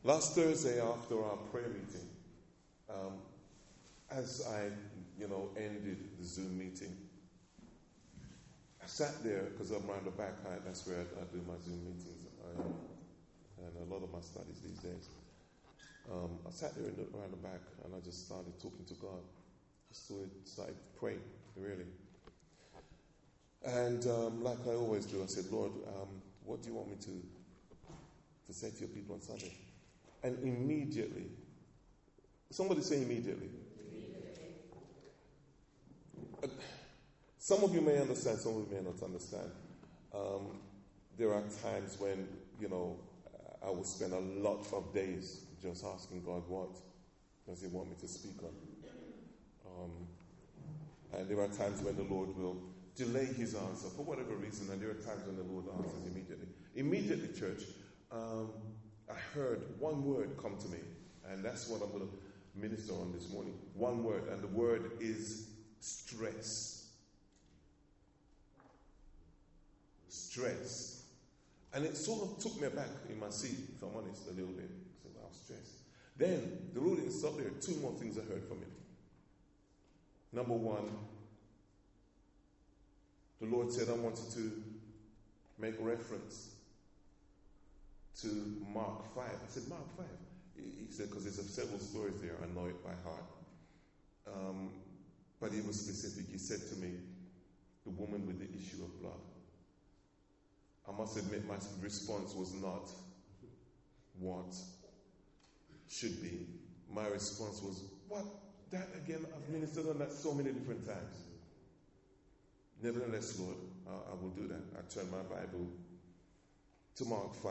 Last Thursday after our prayer meeting, as I, ended the Zoom meeting, I sat there because I'm around the back. That's where I do my Zoom meetings and a lot of my studies these days. I sat there around the back and I just started talking to God. I started praying, really. And like I always do, I said, Lord, what do you want me to say to your people on Sunday? And immediately, somebody say immediately. Some of you may understand, some of you may not understand. There are times when, I will spend a lot of days just asking God, what does He want me to speak on? And there are times when the Lord will delay His answer for whatever reason, and there are times when the Lord answers immediately. Immediately, church, I heard one word come to me, and that's what I'm going to minister on this morning. One word, and the word is stress. Stress. And it sort of took me back in my seat, if I'm honest, a little bit. I said, wow, stress. Then, the Lord didn't stop there. Two more things I heard from Him. Number one, the Lord said, I wanted to make reference to Mark 5. I said, Mark 5? He said, because there's several stories there, I know it by heart. But He was specific. He said to me, the woman with the issue of blood. I must admit, my response was not what should be. My response was, what? That again? I've ministered on that so many different times. Nevertheless, Lord, I will do that. I turned my Bible to Mark 5.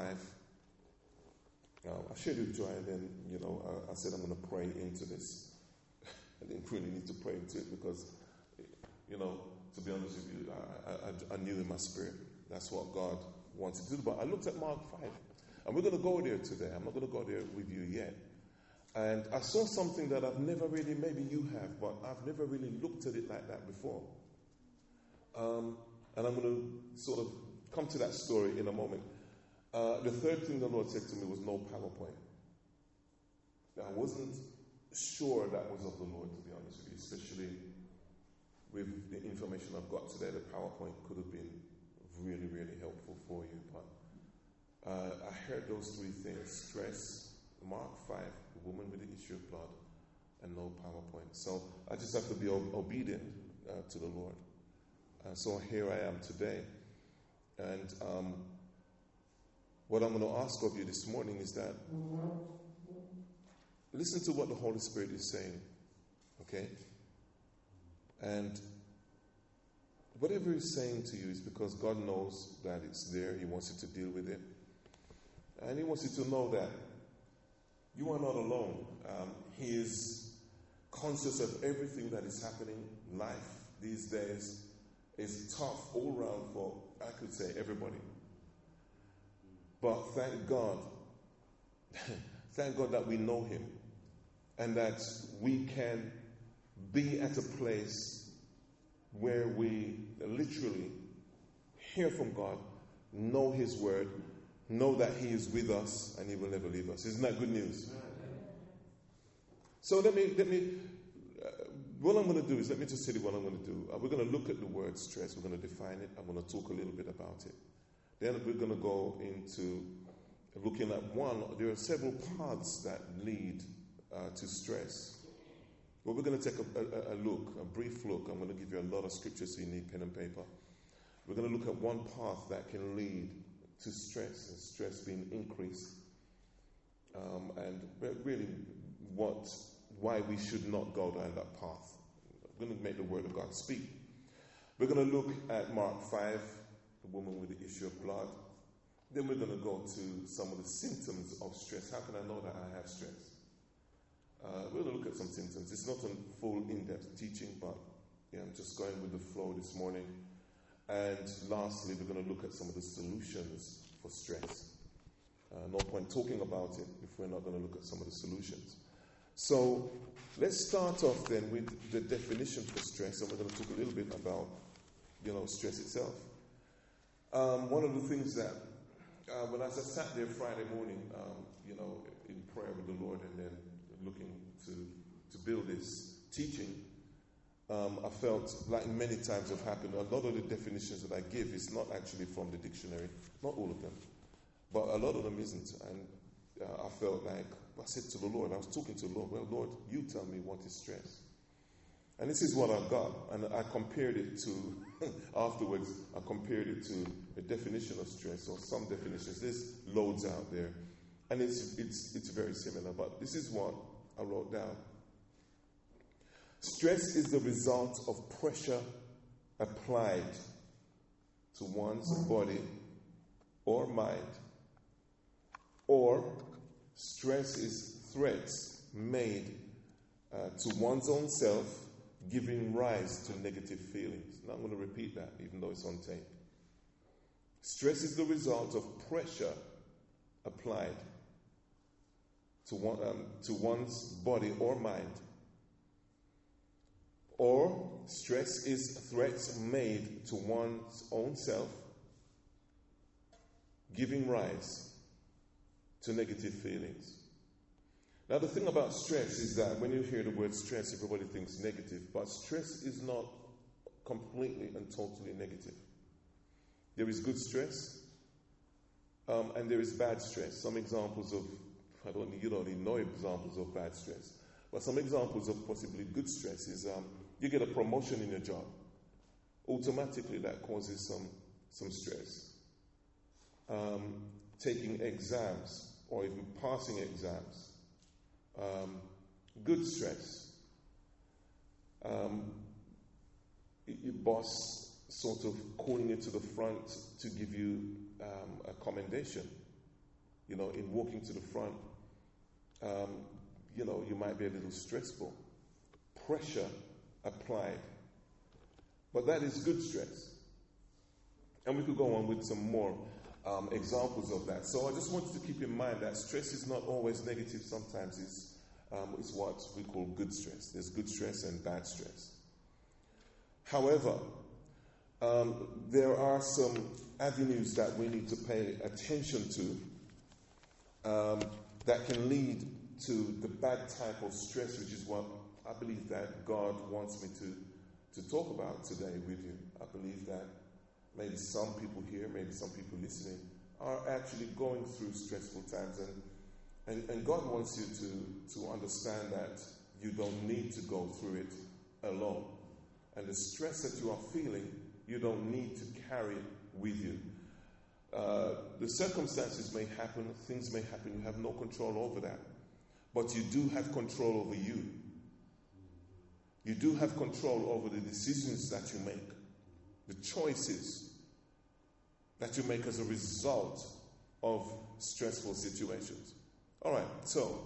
I shared with Joy, and then, I said I'm going to pray into this. I didn't really need to pray into it because, to be honest with you, I knew in my spirit that's what God wanted to do. But I looked at Mark 5, and we're going to go there today. I'm not going to go there with you yet. And I saw something that I've never really, maybe you have, but I've never really looked at it like that before. And I'm going to sort of come to that story in a moment. The third thing the Lord said to me was no PowerPoint. Now, I wasn't sure that was of the Lord, to be honest with you, especially with the information I've got today. The PowerPoint could have been really, really helpful for you. But I heard those three things: stress, Mark 5, the woman with the issue of blood, and no PowerPoint. So I just have to be obedient to the Lord. So here I am today. And what I'm going to ask of you this morning is that listen to what the Holy Spirit is saying, okay? And whatever He's saying to you is because God knows that it's there. He wants you to deal with it. And He wants you to know that you are not alone. He is conscious of everything that is happening. Life these days is tough all around for, I could say, everybody. But thank God that we know Him and that we can be at a place where we literally hear from God, know His word, know that He is with us and He will never leave us. Isn't that good news? So let me what I'm going to do is, let me just tell you what I'm going to do. We're going to look at the word stress. We're going to define it. I'm going to talk a little bit about it. Then we're going to go into looking at there are several paths that lead to stress. But we're going to take a brief look. I'm going to give you a lot of scriptures so you need pen and paper. We're going to look at one path that can lead to stress, and stress being increased. And really why we should not go down that path. I'm going to make the word of God speak. We're going to look at Mark 5, the woman with the issue of blood. Then we're going to go to some of the symptoms of stress. How can I know that I have stress? We're going to look at some symptoms. It's not a full in-depth teaching, but I'm just going with the flow this morning. And lastly, we're going to look at some of the solutions for stress. No point talking about it if we're not going to look at some of the solutions. So let's start off then with the definition for stress, and we're going to talk a little bit about, stress itself. One of the things that when I sat there Friday morning, in prayer with the Lord and then looking to build this teaching, I felt like many times have happened, a lot of the definitions that I give is not actually from the dictionary, not all of them, but a lot of them isn't. And I felt like, I said to the Lord, I was talking to the Lord, well, Lord, you tell me what is stress. And this is what I got. And I compared it to, afterwards, I compared it to a definition of stress, or some definitions. There's loads out there. And it's very similar. But this is what I wrote down. Stress is the result of pressure applied to one's body or mind. Or stress is threats made to one's own self, giving rise to negative feelings. Now I'm going to repeat that, even though it's on tape. Stress is the result of pressure applied to one's body or mind. Or stress is threats made to one's own self, giving rise to negative feelings. Now, the thing about stress is that when you hear the word stress, everybody thinks negative, but stress is not completely and totally negative. There is good stress, and there is bad stress. Some examples of, you don't even know examples of bad stress, but some examples of possibly good stress is you get a promotion in your job. Automatically, that causes some stress. Taking exams, or even passing exams. Good stress. Your boss sort of calling you to the front to give you a commendation. In walking to the front, you might be a little stressful. Pressure applied. But that is good stress. And we could go on with some more examples of that. So I just want you to keep in mind that stress is not always negative. Sometimes it's what we call good stress. There's good stress and bad stress. However, there are some avenues that we need to pay attention to that can lead to the bad type of stress, which is what I believe that God wants me to talk about today with you. I believe that maybe some people here, maybe some people listening, are actually going through stressful times. And God wants you to understand that you don't need to go through it alone. And the stress that you are feeling, you don't need to carry with you. The circumstances may happen, things may happen, you have no control over that. But you do have control over you. You do have control over the decisions that you make, the choices that you make as a result of stressful situations. All right, so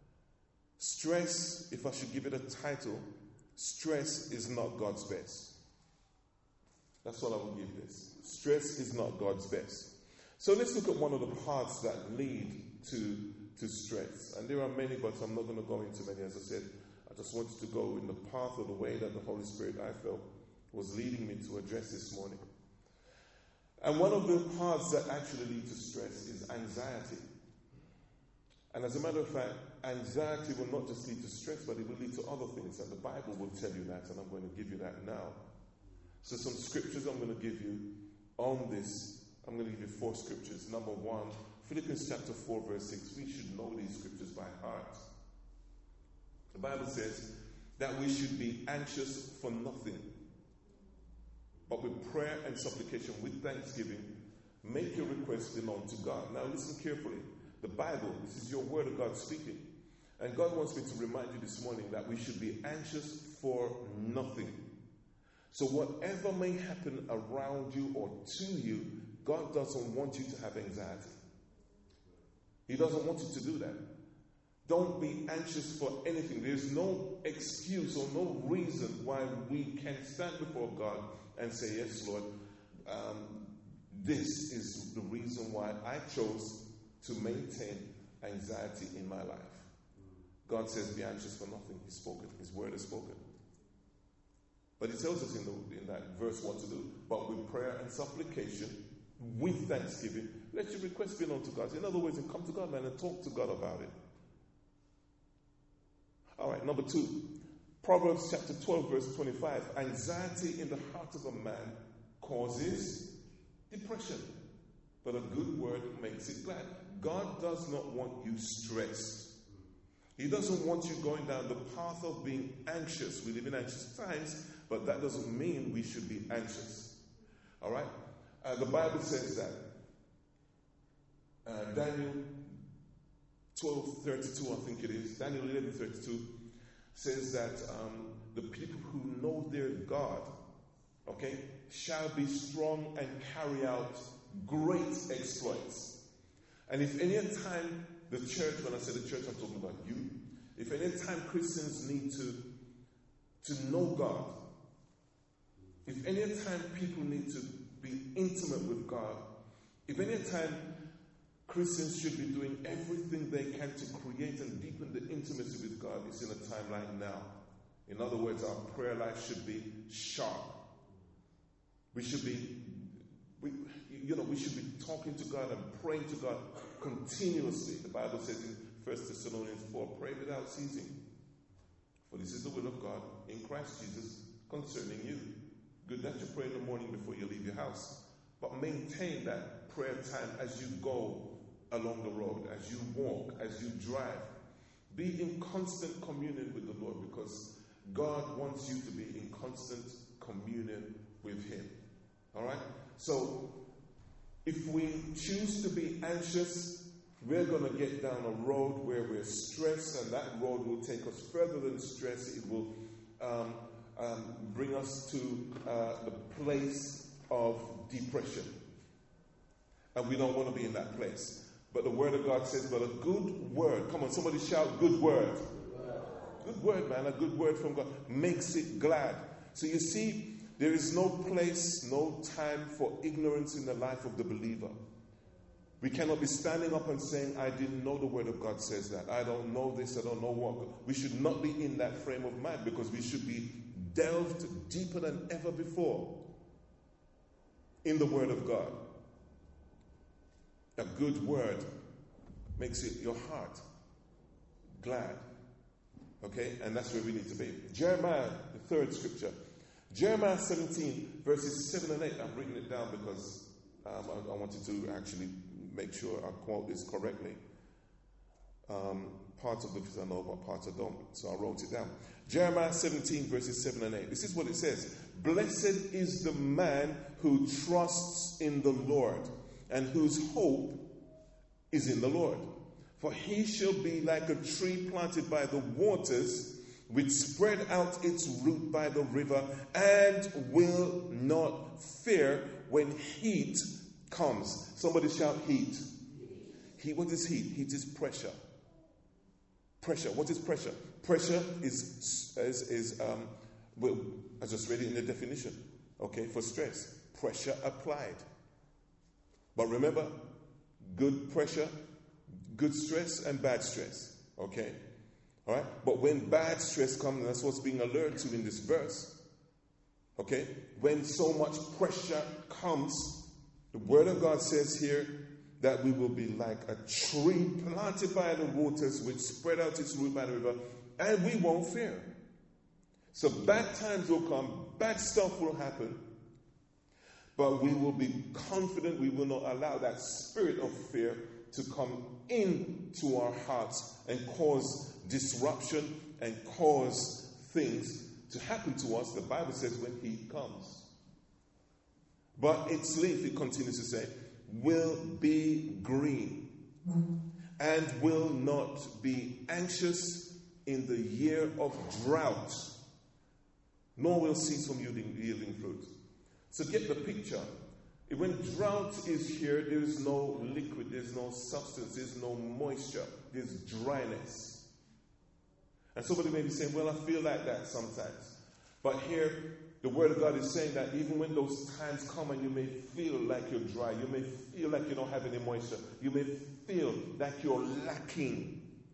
stress, if I should give it a title, stress is not God's best. That's what I will give this. Stress is not God's best. So let's look at one of the paths that lead to stress. And there are many, but I'm not going to go into many. As I said, I just wanted to go in the path or the way that the Holy Spirit, I felt, was leading me to address this morning. And one of the paths that actually lead to stress is anxiety. And as a matter of fact, anxiety will not just lead to stress, but it will lead to other things. And the Bible will tell you that, and I'm going to give you that now. So some scriptures I'm going to give you on this. I'm going to give you 4 scriptures. Number 1, Philippians chapter 4, verse 6. We should know these scriptures by heart. The Bible says that we should be anxious for nothing, but with prayer and supplication, with thanksgiving, make your requests belong to God. Now listen carefully. The Bible, this is your word of God speaking. And God wants me to remind you this morning that we should be anxious for nothing. So whatever may happen around you or to you, God doesn't want you to have anxiety. He doesn't want you to do that. Don't be anxious for anything. There's no excuse or no reason why we can stand before God and say, yes, Lord, this is the reason why I chose to maintain anxiety in my life. God says, be anxious for nothing. He's spoken. His word is spoken. But he tells us in that verse what to do. But with prayer and supplication, with thanksgiving, Let your request be known to God. In other words, and come to God, man, and talk to God about it. All right, number 2. Proverbs chapter 12, verse 25. Anxiety in the heart of a man causes depression, but a good word makes it glad. God does not want you stressed. He doesn't want you going down the path of being anxious. We live in anxious times, but that doesn't mean we should be anxious. All right? The Bible says that. Daniel 12:32, I think it is. Daniel 11:32 says that the people who know their God, okay, shall be strong and carry out great exploits. And if any time the church, when I say the church, I'm talking about you. If any time Christians need to know God, if any time people need to be intimate with God, if any time Christians should be doing everything they can to create and deepen the intimacy with God, it's in a time like now. In other words, our prayer life should be sharp. We should be talking to God and praying to God continuously. The Bible says in 1 Thessalonians 4, pray without ceasing. For this is the will of God in Christ Jesus concerning you. Good that you pray in the morning before you leave your house. But maintain that prayer time as you go along the road, as you walk, as you drive. Be in constant communion with the Lord, because God wants you to be in constant communion with Him. All right? So, if we choose to be anxious, we're going to get down a road where we're stressed, and that road will take us further than stress. It will bring us to the place of depression. And we don't want to be in that place. But the Word of God says, but a good word, come on, somebody shout, good word. Good word, man, a good word from God makes it glad. So you see, there is no place, no time for ignorance in the life of the believer. We cannot be standing up and saying, I didn't know the Word of God says that. I don't know this, I don't know what. We should not be in that frame of mind, because we should be delved deeper than ever before in the Word of God. A good word makes it your heart glad. Okay? And that's where we need to be. Jeremiah, the third scripture. Jeremiah 17, verses 7 and 8. I've written it down because I wanted to actually make sure I quote this correctly. Parts of this I know, but parts I don't. So I wrote it down. Jeremiah 17, verses 7 and 8. This is what it says. Blessed is the man who trusts in the Lord, and whose hope is in the Lord. For he shall be like a tree planted by the waters, which spread out its root by the river, and will not fear when heat comes. Somebody shout heat. Heat. What is heat? Heat is pressure. Pressure. What is pressure? Pressure is well, I just read it in the definition. Okay, for stress. Pressure applied. But remember, good pressure, good stress, and bad stress. Okay? All right? But when bad stress comes, and that's what's being alluded to in this verse. Okay? When so much pressure comes, the Word of God says here that we will be like a tree planted by the waters, which spread out its root by the river, and we won't fear. So bad times will come, bad stuff will happen, but we will be confident. We will not allow that spirit of fear to come into our hearts and cause disruption and cause things to happen to us. The Bible says when heat comes. But its leaf, it continues to say, will be green and will not be anxious in the year of drought, nor will cease from yielding fruit. So get the picture. When drought is here, there is no liquid, there's no substance, there's no moisture, there's dryness. And somebody may be saying, well, I feel like that sometimes. But here, the Word of God is saying that even when those times come and you may feel like you're dry, you may feel like you don't have any moisture, you may feel like you're lacking,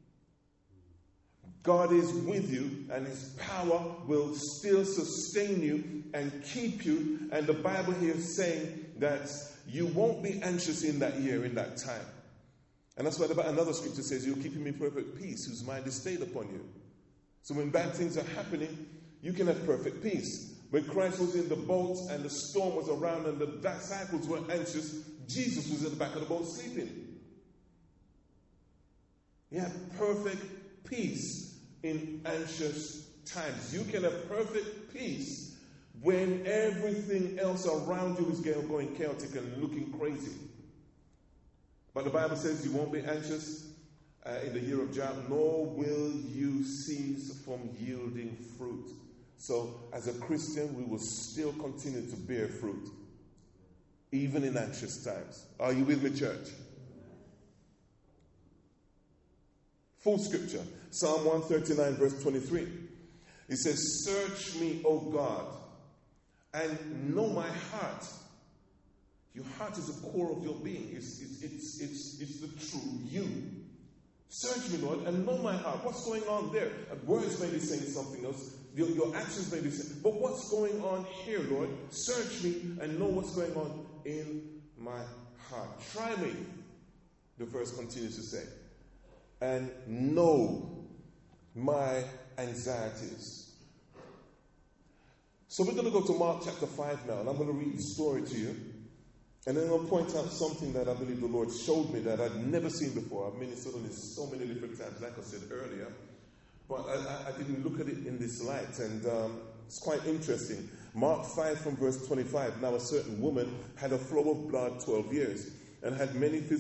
God is with you, and His power will still sustain you and keep you. And the Bible here is saying that you won't be anxious in that year, in that time. And that's why another scripture says, you'll keep him in perfect peace, whose mind is stayed upon you. So when bad things are happening, you can have perfect peace. When Christ was in the boat and the storm was around and the disciples were anxious, Jesus was at the back of the boat sleeping. He had perfect peace in anxious times. You can have perfect peace when everything else around you is going chaotic and looking crazy. But the Bible says you won't be anxious in the year of Job, nor will you cease from yielding fruit. So as a Christian, we will still continue to bear fruit, even in anxious times. Are you with me, church? Full scripture. Psalm 139, verse 23. It says, search me, O God, and know my heart. Your heart is the core of your being. It's the true you. Search me, Lord, and know my heart. What's going on there? Words may be saying something else. Your actions may be saying, but what's going on here, Lord? Search me and know what's going on in my heart. Try me, the verse continues to say, and know my anxieties. So we're going to go to Mark chapter 5 now, and I'm going to read the story to you. And then I'll point out something that I believe the Lord showed me that I'd never seen before. I've ministered on this so many different times, like I said earlier. But I didn't look at it in this light. And it's quite interesting. Mark 5 from verse 25. Now a certain woman had a flow of blood 12 years and had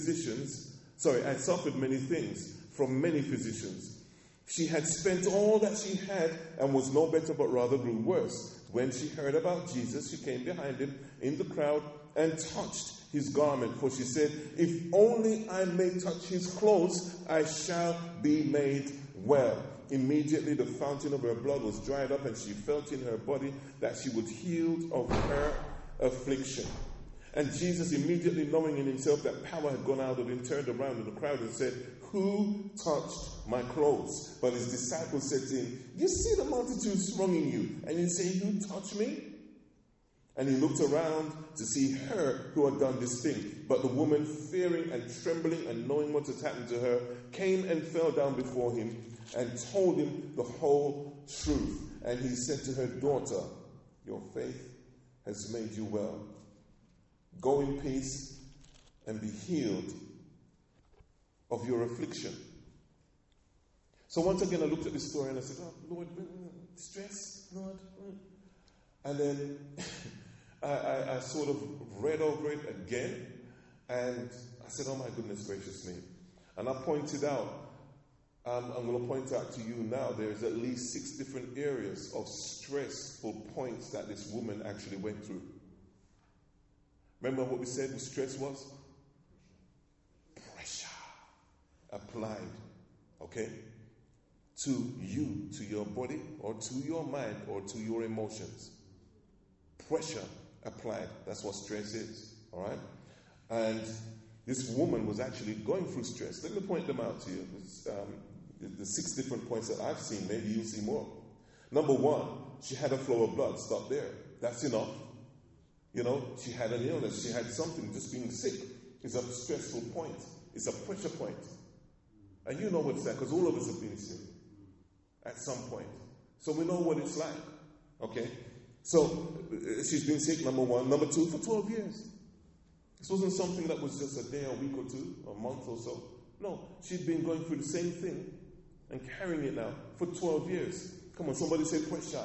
suffered many things from many physicians. She had spent all that she had and was no better, but rather grew worse. When she heard about Jesus, she came behind him in the crowd and touched his garment. For she said, if only I may touch his clothes, I shall be made well. Immediately the fountain of her blood was dried up, and she felt in her body that she was healed of her affliction. And Jesus, immediately knowing in himself that power had gone out of him, turned around in the crowd and said, who touched my clothes? But his disciples said to him, you see the multitude thronging you, and you say, who touched me? And he looked around to see her who had done this thing. But the woman, fearing and trembling and knowing what had happened to her, came and fell down before him and told him the whole truth. And he said to her, daughter, your faith has made you well. Go in peace and be healed of your affliction. So once again, I looked at this story and I said, oh, Lord, stress, Lord. And then I sort of read over it again, and I said, oh my goodness gracious me. And I pointed out, I'm going to point out to you now, there's at least 6 different areas of stressful points that this woman actually went through. Remember what we said the stress was? Pressure applied, okay, to you, to your body, or to your mind, or to your emotions. Pressure applied. That's what stress is, all right? And this woman was actually going through stress. Let me point them out to you. The 6 different points that I've seen, maybe you'll see more. Number 1, she had a flow of blood. Stop there. That's enough. You know, she had an illness. She had something. Just being sick is a stressful point. It's a pressure point. And you know what it's like, because all of us have been sick at some point. So we know what it's like. Okay? So she's been sick, number 1. Number 2, for 12 years. This wasn't something that was just a day, a week or 2, a month or so. No, she'd been going through the same thing and carrying it now for 12 years. Come on, somebody say pressure.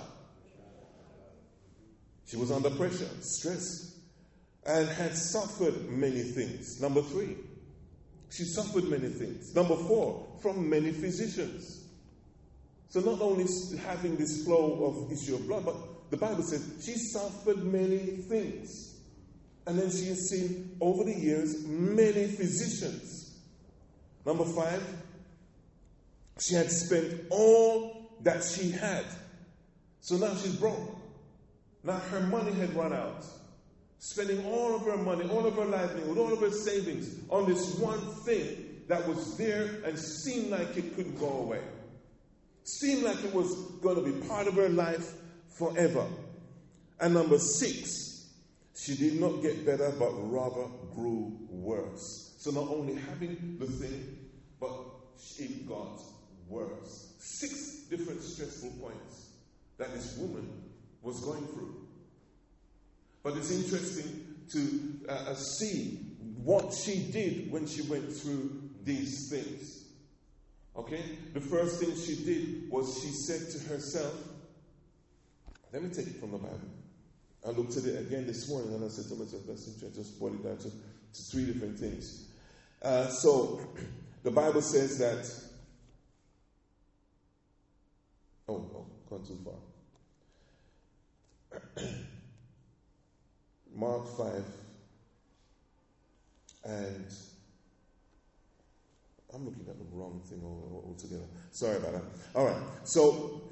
She was under pressure, stress, and had suffered many things. Number 3, she suffered many things. Number 4, from many physicians. So not only having this flow of issue of blood, but the Bible says she suffered many things. And then she has seen over the years many physicians. Number 5, she had spent all that she had. So now she's broke. Now her money had run out. Spending all of her money, all of her livelihood, all of her savings on this one thing that was there and seemed like it couldn't go away. Seemed like it was going to be part of her life forever. And number 6, She did not get better, but rather grew worse. So not only having the thing, but it got worse. 6 different stressful points that this woman was going through. But it's interesting to see what she did when she went through these things. Okay? The first thing she did was she said to herself, let me take it from the Bible. I looked at it again this morning and I said to myself, that's interesting. Just boil it down to 3 different things. So, the Bible says that, gone too far. Mark 5, and I'm looking at the wrong thing altogether. Sorry about that. All right. So,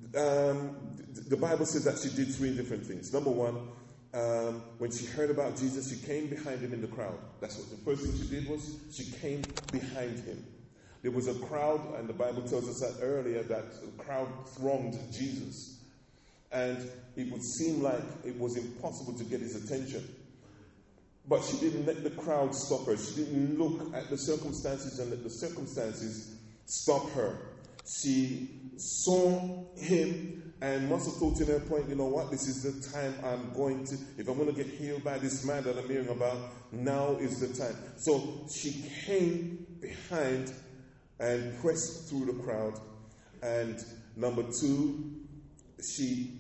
the Bible says that she did 3 different things. Number 1, when she heard about Jesus, she came behind him in the crowd. That's what the first thing she did was she came behind him. There was a crowd, and the Bible tells us that earlier that the crowd thronged Jesus. And it would seem like it was impossible to get his attention. But she didn't let the crowd stop her. She didn't look at the circumstances and let the circumstances stop her. She saw him and must have thought in her point, you know what, this is the time if I'm going to get healed by this man that I'm hearing about, now is the time. So she came behind and pressed through the crowd. And number 2, she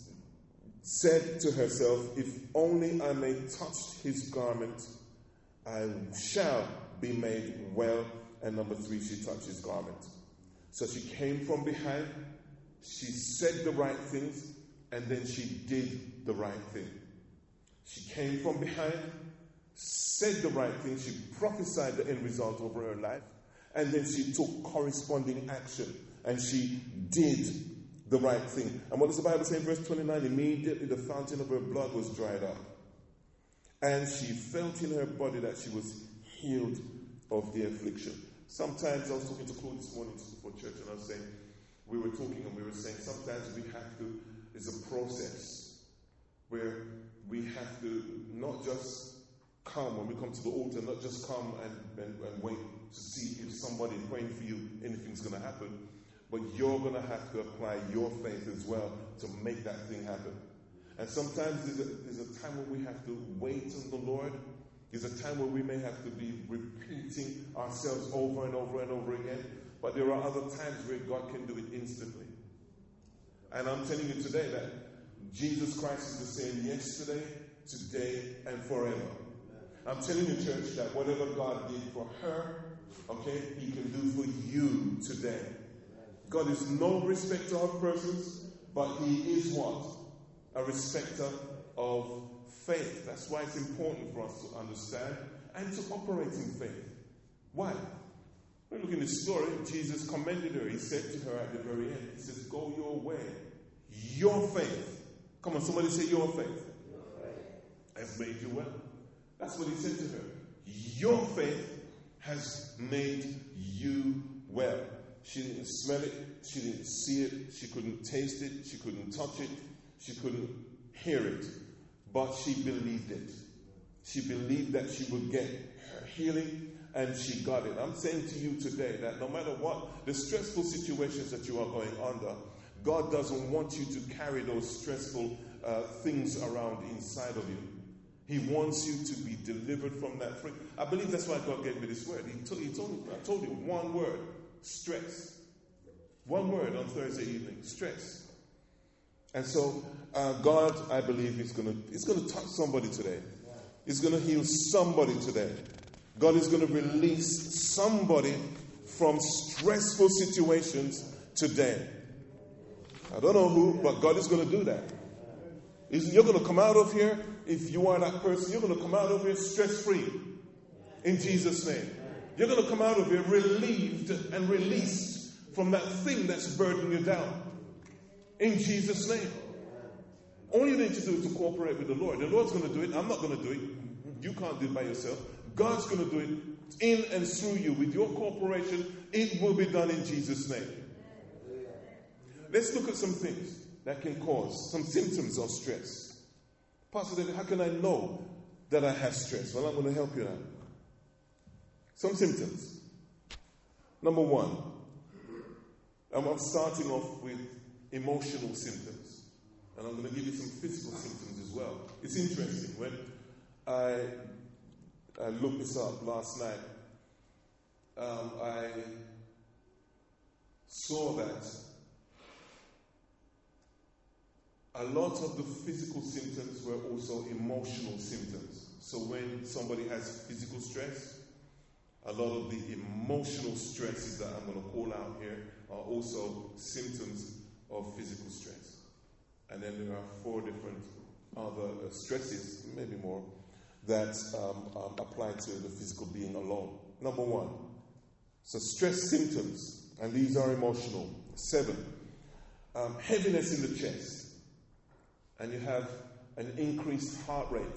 said to herself, if only I may touch his garment, I shall be made well. And number 3, she touched his garment. So she came from behind, she said the right things, and then she did the right thing. She came from behind, said the right thing, she prophesied the end result over her life, and then she took corresponding action, and she did the right thing. And what does the Bible say in verse 29? Immediately the fountain of her blood was dried up, and she felt in her body that she was healed of the affliction. Sometimes I was talking to Claude this morning for church, and I was saying, we were saying sometimes it's a process where we have to not just come when we come to the altar, not just come and wait to see if somebody praying for you, anything's going to happen, but you're going to have to apply your faith as well to make that thing happen. And sometimes there's a time when we have to wait on the Lord. There's a time where we may have to be repeating ourselves over and over and over again. But there are other times where God can do it instantly. And I'm telling you today that Jesus Christ is the same yesterday, today, and forever. I'm telling you, church, that whatever God did for her, okay, he can do for you today. God is no respecter of persons, but he is what? A respecter of faith. That's why it's important for us to understand and to operate in faith. Why? When we look in the story, Jesus commended her. He said to her at the very end, he says, go your way. Your faith. Come on, somebody say your faith. Has made you well. That's what he said to her. Your faith has made you well. She didn't smell it. She didn't see it. She couldn't taste it. She couldn't touch it. She couldn't hear it. But she believed it. She believed that she would get her healing, and she got it. I'm saying to you today that no matter what the stressful situations that you are going under, God doesn't want you to carry those stressful things around inside of you. He wants you to be delivered from that. I believe that's why God gave me this word. I told you one word, stress. One word on Thursday evening, stress. And so God, I believe, is going to touch somebody today. He's going to heal somebody today. God is going to release somebody from stressful situations today. I don't know who, but God is going to do that. You're going to come out of here, if you are that person, you're going to come out of here stress-free. In Jesus' name. You're going to come out of here relieved and released from that thing that's burdening you down. In Jesus' name. All you need to do is to cooperate with the Lord. The Lord's going to do it. I'm not going to do it. You can't do it by yourself. God's going to do it in and through you. With your cooperation, it will be done in Jesus' name. Let's look at some things that can cause some symptoms of stress. Pastor David, how can I know that I have stress? Well, I'm going to help you now. Some symptoms. Number one, I'm starting off with emotional symptoms. And I'm going to give you some physical symptoms as well. It's interesting. When I looked this up last night, I saw that a lot of the physical symptoms were also emotional symptoms. So when somebody has physical stress, a lot of the emotional stresses that I'm going to call out here are also symptoms of physical stress. And then there are 4 different other stresses, maybe more, that apply to the physical being alone. Number 1, so stress symptoms, and these are emotional. 7, heaviness in the chest. And you have an increased heart rate.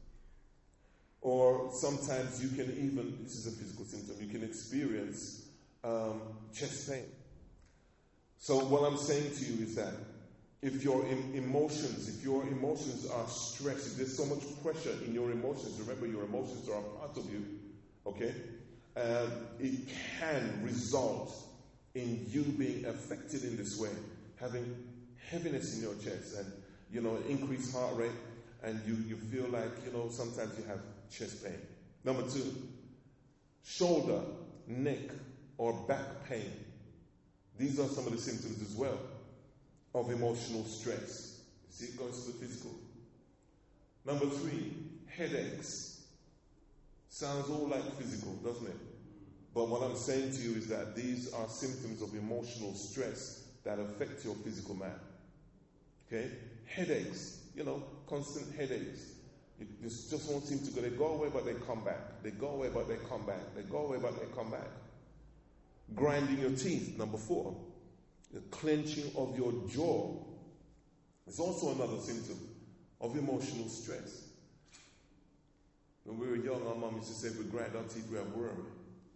Or sometimes you can even, this is a physical symptom, you can experience chest pain. So what I'm saying to you is that if your emotions are stressed, if there's so much pressure in your emotions, remember your emotions are a part of you, okay? It can result in you being affected in this way, having heaviness in your chest and, increased heart rate, and you feel like, sometimes you have chest pain. Number 2, shoulder, neck, or back pain. These are some of the symptoms as well of emotional stress. See, it goes to the physical. Number 3, headaches. Sounds all like physical, doesn't it? But what I'm saying to you is that these are symptoms of emotional stress that affect your physical man. Okay? Headaches, constant headaches. You just won't seem to go. They go away, but they come back. They go away, but they come back. They go away, but they come back. Grinding your teeth, number 4. The clenching of your jaw is also another symptom of emotional stress. When we were young, our mom used to say, if we grind our teeth, we have worm.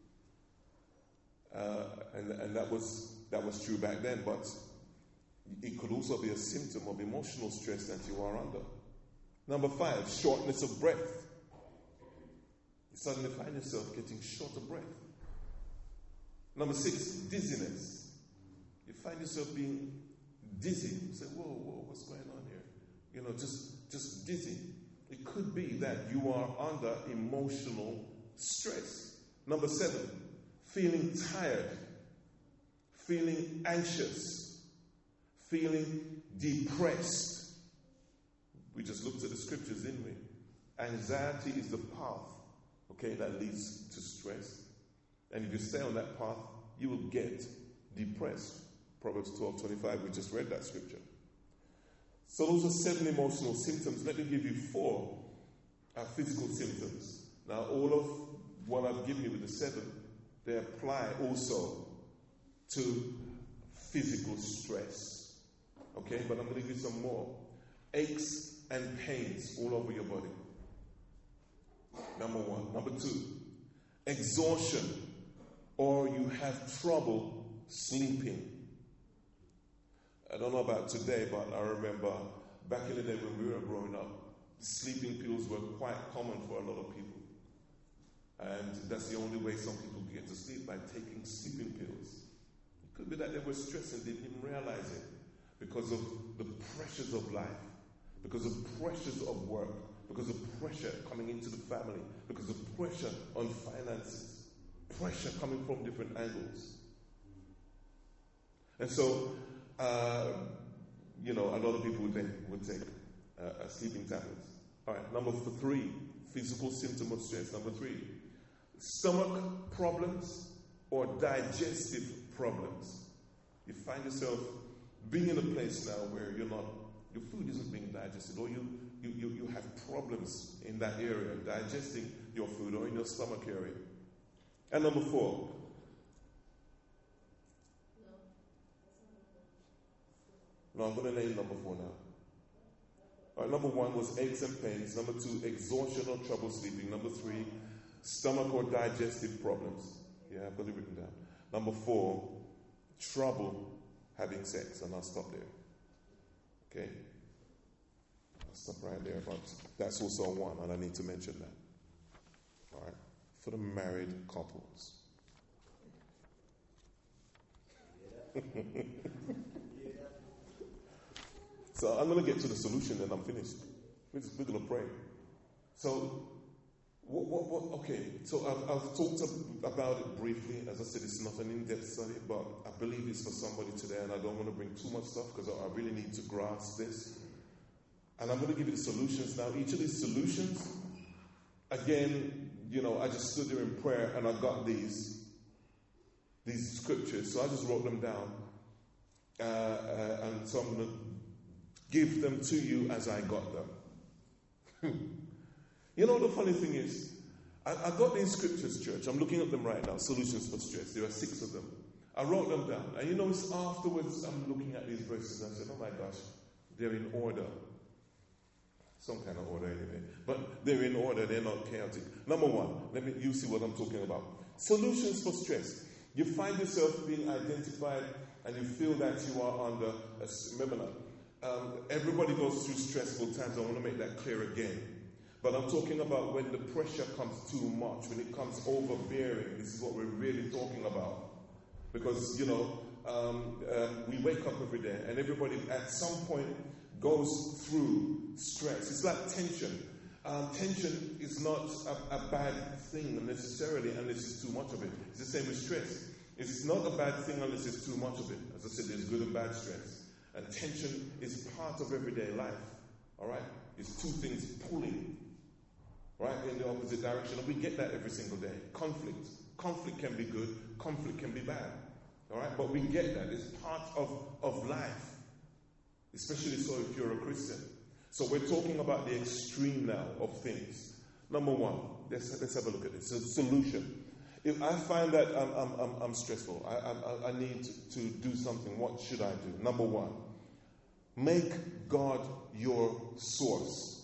And that was true back then, but it could also be a symptom of emotional stress that you are under. Number 5, shortness of breath. You suddenly find yourself getting short of breath. Number 6, dizziness. You find yourself being dizzy. You say, whoa, what's going on here? Just dizzy. It could be that you are under emotional stress. Number 7, feeling tired, feeling anxious, feeling depressed. We just looked at the scriptures, didn't we? Anxiety is the path, that leads to stress. And if you stay on that path, you will get depressed. Proverbs 12:25, we just read that scripture. So those are 7 emotional symptoms. Let me give you 4 physical symptoms. Now, all of what I've given you with the 7, they apply also to physical stress. Okay, but I'm going to give you some more. Aches and pains all over your body. Number 1. Number 2, exhaustion, or you have trouble sleeping. I don't know about today, but I remember back in the day when we were growing up, sleeping pills were quite common for a lot of people. And that's the only way some people get to sleep, by taking sleeping pills. It could be that they were stressed and didn't even realize it because of the pressures of life, because of pressures of work, because of pressure coming into the family, because of pressure on finances, pressure coming from different angles. And so, a lot of people would take sleeping tablets. All right, number 3, physical symptom of stress. Number 3, stomach problems or digestive problems. You find yourself being in a place now where your food isn't being digested, or you have problems in that area, digesting your food, or in your stomach area. And number 4, no, I'm going to name number 4 now. All right, number 1 was aches and pains. Number 2, exhaustion or trouble sleeping. Number 3, stomach or digestive problems. Yeah, I've got it written down. Number 4, trouble having sex. And I'll stop there. Okay? stop right there, but that's also one, and I need to mention that. All right? For the married couples. So I'm going to get to the solution, then I'm finished. We're going to pray. So, okay, so I've talked about it briefly. As I said, it's not an in-depth study, but I believe it's for somebody today, and I don't want to bring too much stuff because I really need to grasp this. And I'm going to give you the solutions now. Each of these solutions, again, I just stood there in prayer and I got these scriptures. So I just wrote them down. And so I'm going to give them to you as I got them. The funny thing is, I got these scriptures, church. I'm looking at them right now. Solutions for stress. There are 6 of them. I wrote them down. And it's afterwards I'm looking at these verses and I said, oh my gosh, they're in order. Some kind of order anyway. But they're in order, they're not chaotic. Number 1, you see what I'm talking about. Solutions for stress. You find yourself being identified and you feel that you are under, remember now, everybody goes through stressful times. I want to make that clear again. But I'm talking about when the pressure comes too much, when it comes overbearing. This is what we're really talking about. Because, we wake up every day and everybody at some point goes through stress. It's like tension. Tension is not a bad thing necessarily unless it's too much of it. It's the same with stress. It's not a bad thing unless it's too much of it. As I said, there's good and bad stress. And tension is part of everyday life. All right? It's two things pulling, right, in the opposite direction. And we get that every single day. Conflict. Conflict can be good. Conflict can be bad. All right? But we get that. It's part of life. Especially so if you're a Christian. So we're talking about the extreme now of things. Number 1, let's have a look at this. A solution. If I find that I'm stressful, I need to do something, what should I do? Number 1, make God your source.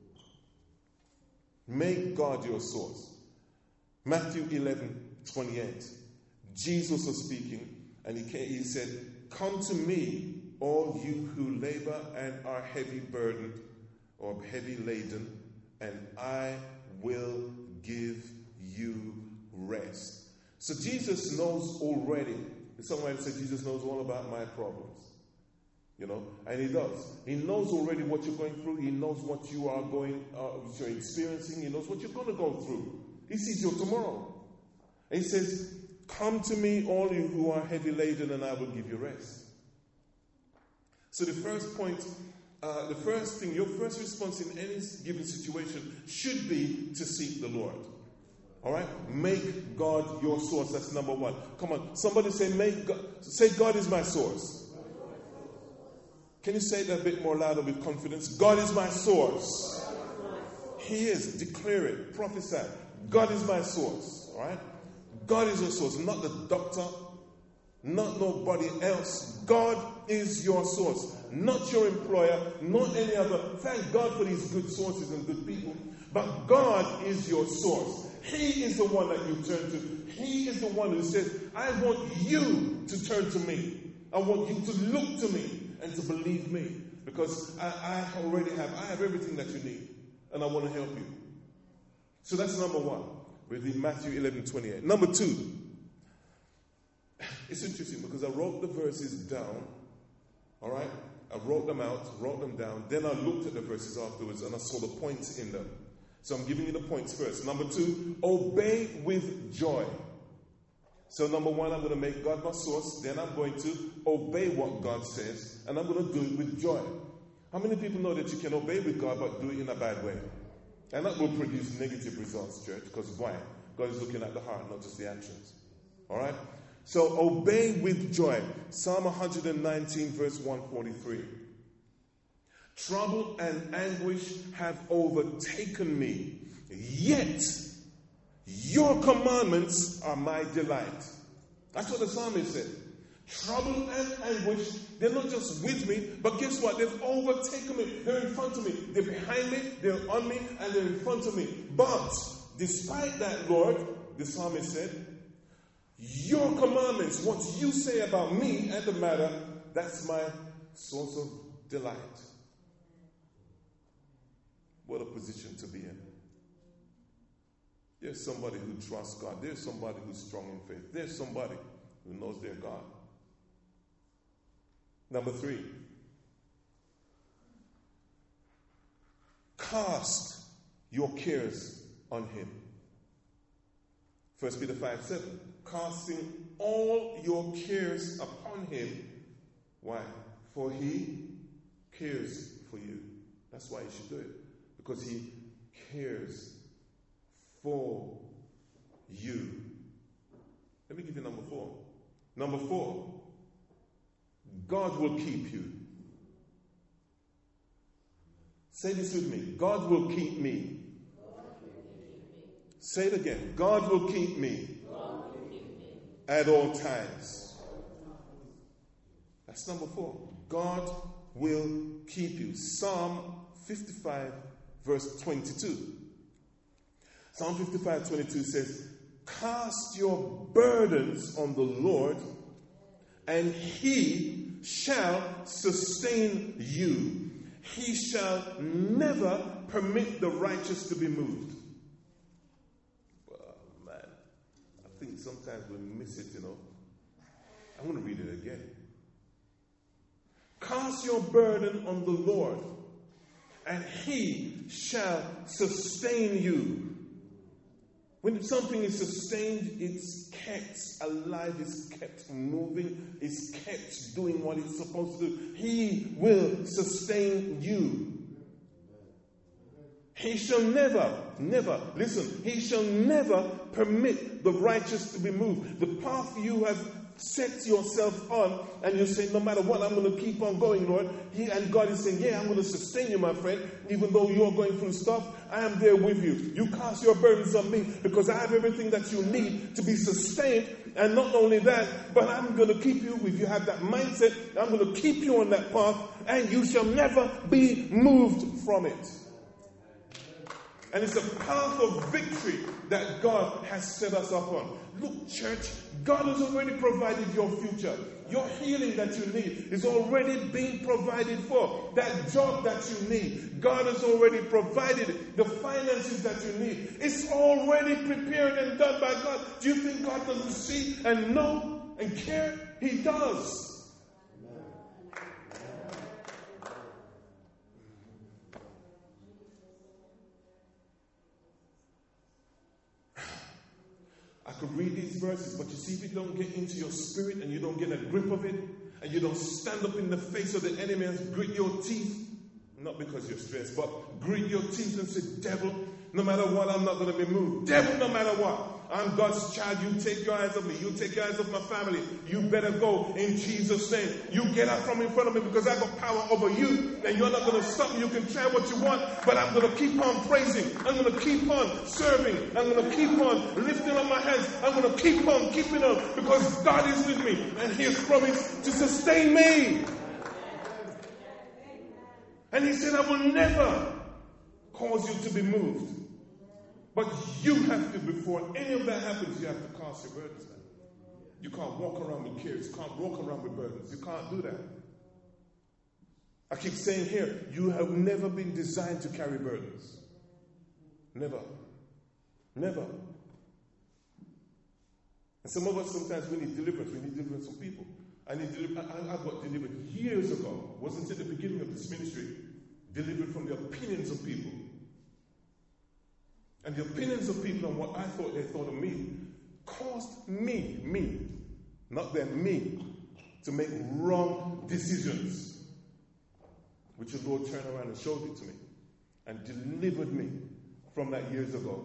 Make God your source. Matthew 11:28. Jesus was speaking, and he said, "Come to me, all you who labor and are heavy burdened or heavy laden, and I will give you rest." So Jesus knows already. Somebody said Jesus knows all about my problems. And he does. He knows already what you're going through. He knows what what you're experiencing. He knows what you're going to go through. He sees your tomorrow. And he says, "Come to me, all you who are heavy laden, and I will give you rest." So the first point, the first thing, your first response in any given situation should be to seek the Lord. All right? Make God your source. That's number 1. Come on. Somebody say, say God is my source. Can you say that a bit more louder with confidence? God is my source. He is. Declare it. Prophesy. God is my source. All right? God is your source. Not the doctor. Not nobody else. God is your source. Not your employer. Not any other. Thank God for these good sources and good people. But God is your source. He is the one that you turn to. He is the one who says, I want you to turn to me. I want you to look to me and to believe me. Because I have everything that you need. And I want to help you. So that's number 1. With Matthew 11:28. Number 2. It's interesting because I wrote the verses down. All right? I wrote them out, wrote them down. Then I looked at the verses afterwards and I saw the points in them. So I'm giving you the points first. Number 2, obey with joy. So number 1, I'm going to make God my source. Then I'm going to obey what God says. And I'm going to do it with joy. How many people know that you can obey with God but do it in a bad way? And that will produce negative results, church. Because why? God is looking at the heart, not just the actions. All right? So obey with joy. Psalm 119 verse 143. Trouble and anguish have overtaken me, yet your commandments are my delight. That's what the psalmist said. Trouble and anguish, they're not just with me, but guess what? They've overtaken me. They're in front of me. They're behind me, they're on me, and they're in front of me. But despite that, Lord, the psalmist said, your commandments, what you say about me and the matter, that's my source of delight. What a position to be in. There's somebody who trusts God. There's somebody who's strong in faith. There's somebody who knows their God. Number 3. Cast your cares on him. 1 Peter 5:7. Casting all your cares upon him. Why? For he cares for you. That's why you should do it. Because he cares for you. Let me give you number 4. Number 4. God will keep you. Say this with me. God will keep me. Say it again. God will keep me at all times. That's number 4. God will keep you. Psalm 55 verse 22. Psalm 55:22 says, cast your burdens on the Lord, and he shall sustain you. He shall never permit the righteous to be moved. Oh, man. I think sometimes we miss it, I'm going to read it again. Cast your burden on the Lord, and he shall sustain you. When something is sustained, it's kept alive, it's kept moving, it's kept doing what it's supposed to do. He will sustain you. He shall never, listen, he shall never permit the righteous to be moved. The path you have set yourself on, and you say, no matter what, I'm going to keep on going, Lord. And God is saying, yeah, I'm going to sustain you, my friend. Even though you're going through stuff, I am there with you. You cast your burdens on me because I have everything that you need to be sustained. And not only that, but I'm going to keep you. If you have that mindset, I'm going to keep you on that path, and you shall never be moved from it. And it's a path of victory that God has set us up on. Look, church, God has already provided your future. Your healing that you need is already being provided for. That job that you need, God has already provided it. The finances that you need, it's already prepared and done by God. Do you think God doesn't see and know and care? He does. I could read these verses, but you see, if you don't get into your spirit and you don't get a grip of it, and you don't stand up in the face of the enemy and grit your teeth, not because you're stressed, but grit your teeth and say, devil, no matter what, I'm not going to be moved. Devil, no matter what, I'm God's child. You take your eyes off me. You take your eyes off my family. You better go in Jesus' name. You get out from in front of me because I got power over you, and you're not going to stop me. You can try what you want, but I'm going to keep on praising. I'm going to keep on serving. I'm going to keep on lifting up my hands. I'm going to keep on keeping on because God is with me, and he has promised to sustain me. And he said, I will never cause you to be moved. But you have to, before any of that happens, you have to cast your burdens down. You can't walk around with cares. You can't walk around with burdens. You can't do that. I keep saying here, you have never been designed to carry burdens. Never. Never. And some of us, sometimes we need deliverance. We need deliverance from people. I got delivered years ago. Wasn't it the beginning of this ministry? Delivered from the opinions of people. And the opinions of people and what I thought they thought of me caused me, not them, me, to make wrong decisions. Which the Lord turned around and showed it to me and delivered me from that years ago.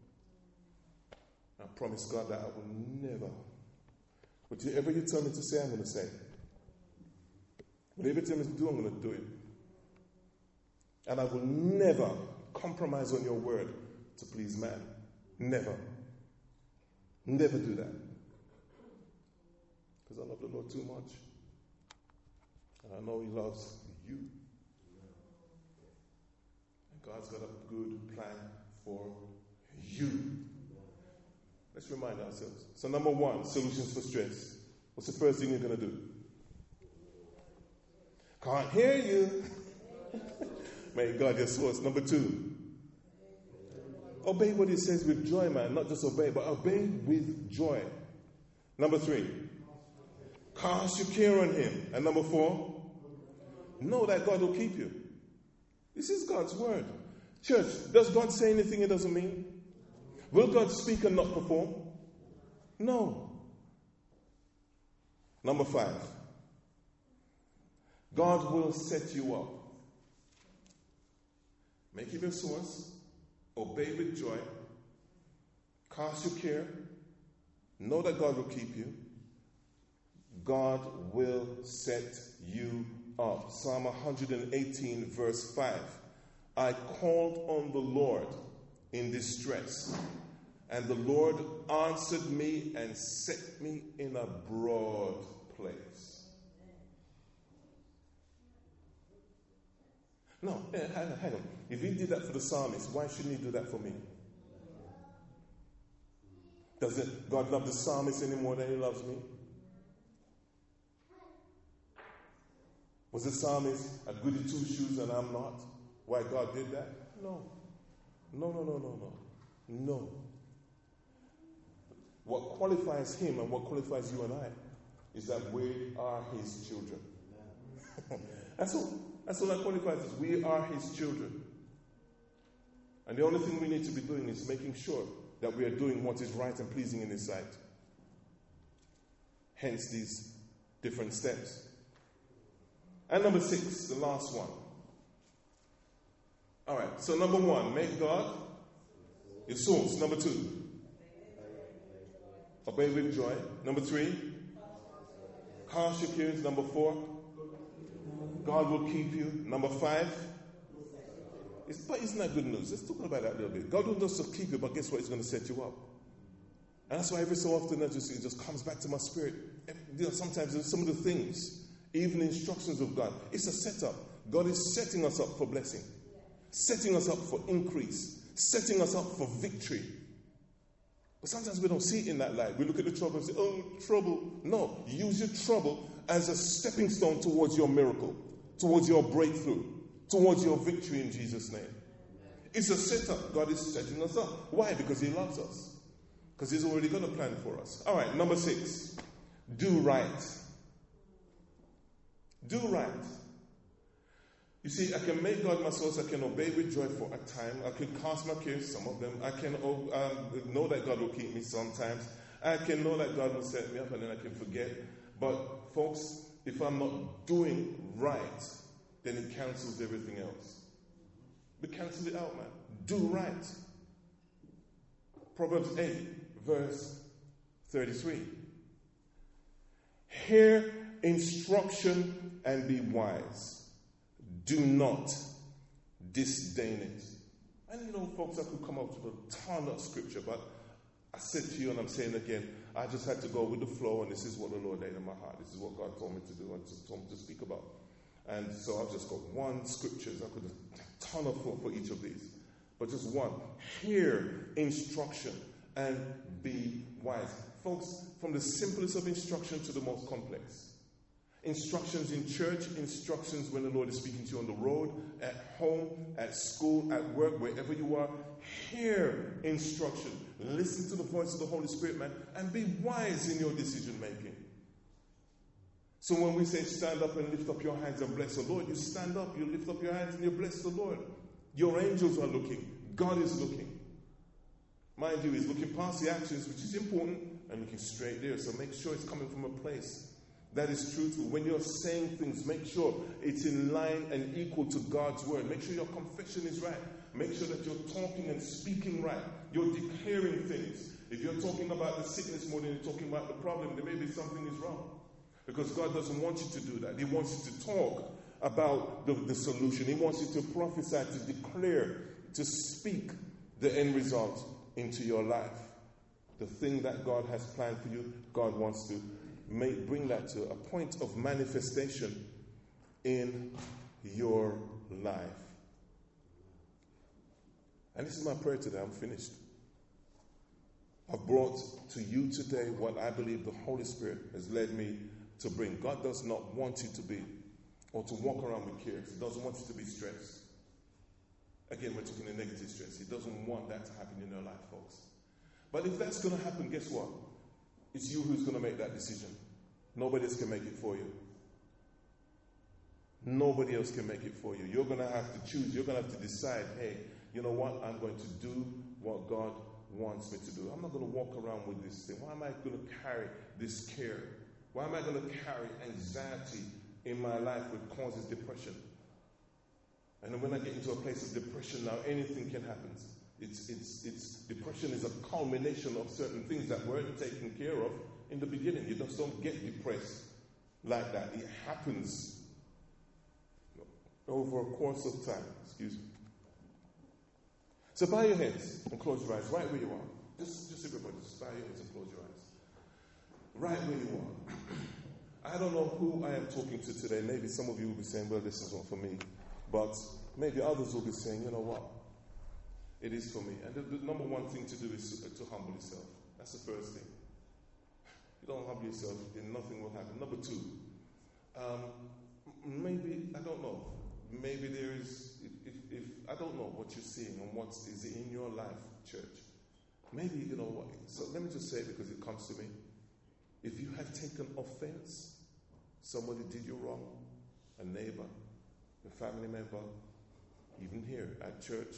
I promise God that I will never, whatever you tell me to say, I'm going to say. Whatever you tell me to do, I'm going to do it. And I will never compromise on your word to please man. Never. Never do that. Because I love the Lord too much. And I know he loves you. And God's got a good plan for you. Let's remind ourselves. So number 1, solutions for stress. What's the first thing you're going to do? Can't hear you. May God your source. Number 2, obey what he says with joy, man. Not just obey, but obey with joy. Number 3, cast your care on him. And number 4, know that God will keep you. This is God's word. Church, does God say anything he doesn't mean? Will God speak and not perform? No. Number 5, God will set you up. Make him your source. Obey with joy. Cast your care. Know that God will keep you. God will set you up. Psalm 118 verse 5. I called on the Lord in distress, and the Lord answered me and set me in a broad place. No, hang on. If he did that for the psalmist, why shouldn't he do that for me? Doesn't God love the psalmist any more than he loves me? Was the psalmist a goody two-shoes and I'm not? Why God did that? No. No. What qualifies him and what qualifies you and I is that we are his children. That's all that qualifies us. We are his children. And the only thing we need to be doing is making sure that we are doing what is right and pleasing in his sight. Hence these different steps. And number 6, the last one. All right, so number 1, make God your source. Number 2, obey with joy. Number 3, cast your cares. Number 4, God will keep you. Number 5, but isn't that good news? Let's talk about that a little bit. God will not just keep you, but guess what? He's going to set you up. And that's why every so often it just comes back to my spirit. Sometimes some of the things, even instructions of God, it's a setup. God is setting us up for blessing, setting us up for increase, setting us up for victory. But sometimes we don't see it in that light. We look at the trouble and say, oh, trouble. No, use your trouble as a stepping stone towards your miracle, towards your breakthrough, towards your victory in Jesus' name. It's a setup. God is setting us up. Why? Because he loves us. Because he's already got a plan for us. All right, number 6, do right. Do right. You see, I can make God my source. I can obey with joy for a time. I can cast my cares, some of them. I can know that God will keep me sometimes. I can know that God will set me up and then I can forget. But folks, if I'm not doing right, then it cancels everything else. We cancel it out, man. Do right. Proverbs 8, verse 33. Hear instruction and be wise. Do not disdain it. And folks, I could come up with a ton of scripture, but I said to you and I'm saying again, I just had to go with the flow, and this is what the Lord laid in my heart. This is what God told me to do and told me to speak about. And so I've just got one scripture. I could have a ton of for each of these, but just one. Hear instruction and be wise. Folks, from the simplest of instruction to the most complex. Instructions in church, instructions when the Lord is speaking to you on the road, at home, at school, at work, wherever you are. Hear instruction. Listen to the voice of the Holy Spirit, man, and be wise in your decision making. So when we say stand up and lift up your hands and bless the Lord, you stand up, you lift up your hands and you bless the Lord. Your angels are looking. God is looking. Mind you, he's looking past the actions, which is important, and looking straight there. So make sure it's coming from a place that is truthful. When you're saying things, make sure it's in line and equal to God's word. Make sure your confession is right. Make sure that you're talking and speaking right. You're declaring things. If you're talking about the sickness more than you're talking about the problem, then maybe something is wrong. Because God doesn't want you to do that. He wants you to talk about the solution. He wants you to prophesy, to declare, to speak the end result into your life. The thing that God has planned for you, God wants to bring that to a point of manifestation in your life. And this is my prayer today. I'm finished. I've brought to you today what I believe the Holy Spirit has led me to bring. God does not want you to be or to walk around with cares. He doesn't want you to be stressed. Again, we're talking a negative stress. He doesn't want that to happen in your life, folks. But if that's going to happen, guess what? It's you who's going to make that decision. Nobody else can make it for you. Nobody else can make it for you. You're going to have to choose. You're going to have to decide, hey, you know what? I'm going to do what God wants me to do. I'm not going to walk around with this thing. Why am I going to carry this care? Why am I going to carry anxiety in my life which causes depression? And then when I get into a place of depression now, anything can happen. Depression is a culmination of certain things that weren't taken care of in the beginning. You just don't get depressed like that. It happens over a course of time. Excuse me. So bow your heads and close your eyes right where you are. Just everybody, just bow your heads and close your eyes. Right where you are. I don't know who I am talking to today. Maybe some of you will be saying, well, this is not for me. But maybe others will be saying, you know what? It is for me. And the number one thing to do is to humble yourself. That's the first thing. If you don't humble yourself, then nothing will happen. Number two, maybe, I don't know. Maybe there is, if I don't know what you're seeing and what is in your life, church. Maybe, you know what, so let me just say it because it comes to me. If you have taken offense, somebody did you wrong, a neighbor, a family member, even here at church,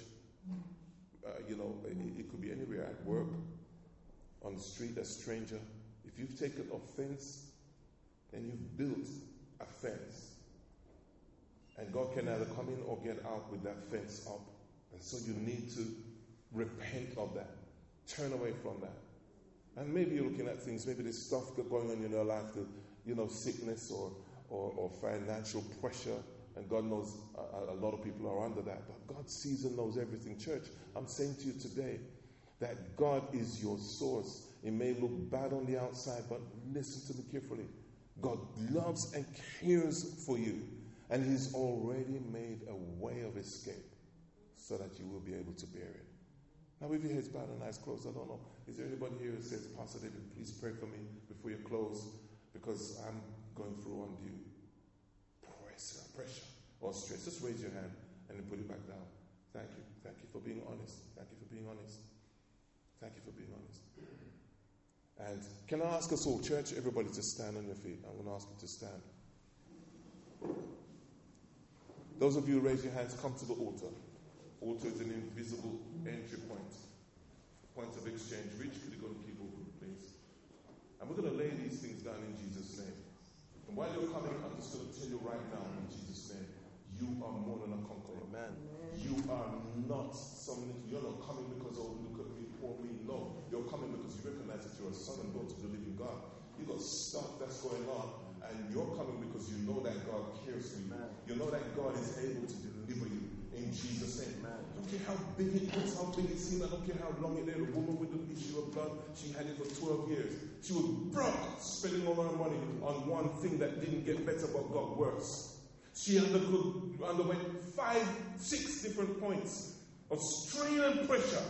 it could be anywhere, at work, on the street, a stranger. If you've taken offense and you've built a fence, and God can either come in or get out with that fence up. And so you need to repent of that. Turn away from that. And maybe you're looking at things, maybe there's stuff going on in your life, sickness or financial pressure. And God knows a lot of people are under that. But God sees and knows everything. Church, I'm saying to you today that God is your source. It may look bad on the outside, but listen to me carefully. God loves and cares for you. And He's already made a way of escape so that you will be able to bear it. Now, with your heads bowed and eyes closed, I don't know. Is there anybody here who says, Pastor David, please pray for me before you close because I'm going through undue pressure or stress? Just raise your hand and then put it back down. Thank you. Thank you for being honest. Thank you for being honest. Thank you for being honest. And can I ask us all, church, everybody to stand on your feet? I'm going to ask you to stand. Those of you who raise your hands, come to the altar. Altar is an invisible entry point of exchange. Rich, could you go to the keyboard, please? And we're going to lay these things down in Jesus' name. And while you're coming, I'm just going to tell you right now in Jesus' name, you are more than a conqueror. Man, you are not you're not coming because, oh, look at me, poor me. No, you're coming because you recognize that you're a son and daughter of the living God. You've got stuff that's going on. And you're coming because you know that God cares for you. You know that God is able to deliver you in Jesus' name. I don't care how big it looks, how big it seems. I don't care how long it is. The woman with the issue of blood, she had it for 12 years. She was broke, spending all her money on one thing that didn't get better but got worse. She underwent 5-6 different points of strain and pressure.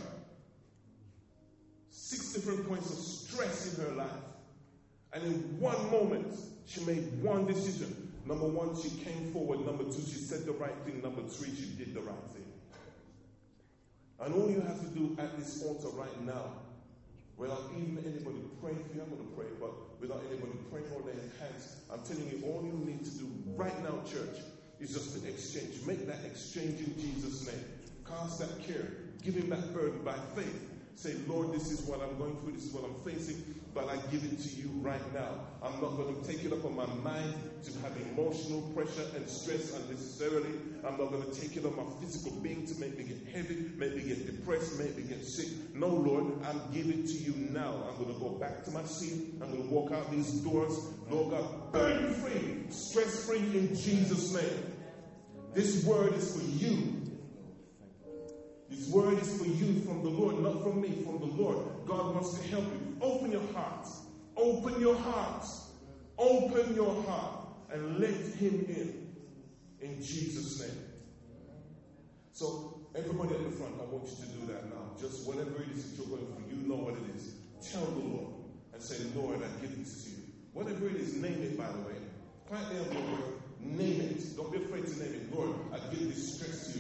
6 different points of stress in her life. And in one moment, she made one decision. Number 1, she came forward. Number 2, she said the right thing. Number 3, she did the right thing. And all you have to do at this altar right now, without even anybody praying for you, I'm going to pray, but without anybody praying or laying hands, I'm telling you, all you need to do right now, church, is just to exchange. Make that exchange in Jesus' name. Cast that care. Give Him that burden by faith. Say, Lord, this is what I'm going through, this is what I'm facing, but I give it to you right now. I'm not going to take it up on my mind to have emotional pressure and stress unnecessarily. I'm not going to take it on my physical being to make me get heavy, make me get depressed, make me get sick. No, Lord, I'm giving it to you now. I'm going to go back to my seat. I'm going to walk out these doors. Lord God, burden free, stress free in Jesus' name. This word is for you. This word is for you from the Lord, not from me, from the Lord. God wants to help you. Open your heart. Open your heart. Open your heart and let Him in Jesus' name. So, everybody at the front, I want you to do that now. Just whatever it is that you're going through, you know what it is. Tell the Lord and say, Lord, I give this to you. Whatever it is, name it, by the way. Quietly on your word, name it. Don't be afraid to name it. Lord, I give this stress to you.